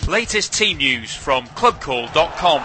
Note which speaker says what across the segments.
Speaker 1: Latest team news from clubcall.com.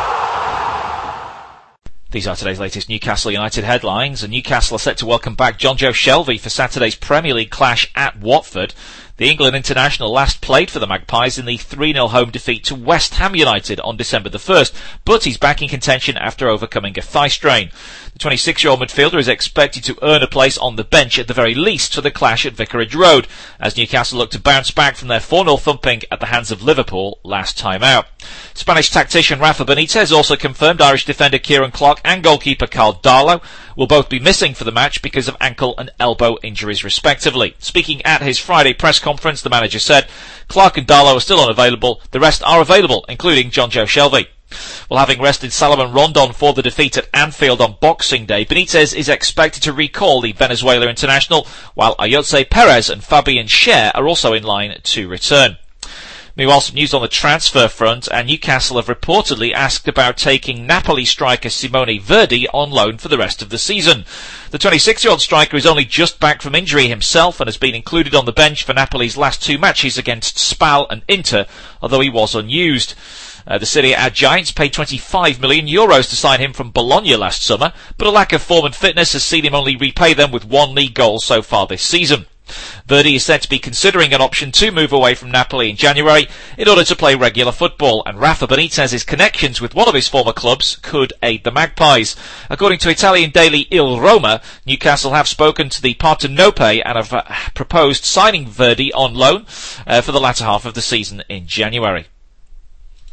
Speaker 2: These are today's latest Newcastle United headlines, and Newcastle are set to welcome back Jonjo Shelvey for Saturday's Premier League clash at Watford. The England international last played for the Magpies in the 3-0 home defeat to West Ham United on December the 1st, but he's back in contention after overcoming a thigh strain. The 26-year-old midfielder is expected to earn a place on the bench at the very least for the clash at Vicarage Road, as Newcastle look to bounce back from their 4-0 thumping at the hands of Liverpool last time out. Spanish tactician Rafa Benitez also confirmed Irish defender Kieran Clark and goalkeeper Carl Darlow will both be missing for the match because of ankle and elbow injuries respectively. Speaking at his Friday press conference, the manager said, "Clark and Darlow are still unavailable, the rest are available, including Jonjo Shelvey." Well, having rested Salomon Rondon for the defeat at Anfield on Boxing Day, Benitez is expected to recall the Venezuela international, while Ayotze Perez and Fabian Schär are also in line to return. Meanwhile, some news on the transfer front, and Newcastle have reportedly asked about taking Napoli striker Simone Verdi on loan for the rest of the season. The 26-year-old striker is only just back from injury himself and has been included on the bench for Napoli's last two matches against Spal and Inter, although he was unused. The Serie A giants paid €25 million to sign him from Bologna last summer, but a lack of form and fitness has seen him only repay them with one league goal so far this season. Verdi is said to be considering an option to move away from Napoli in January in order to play regular football, and Rafa Benitez's connections with one of his former clubs could aid the Magpies. According to Italian daily Il Roma, Newcastle have spoken to the Partenope and have proposed signing Verdi on loan for the latter half of the season in January.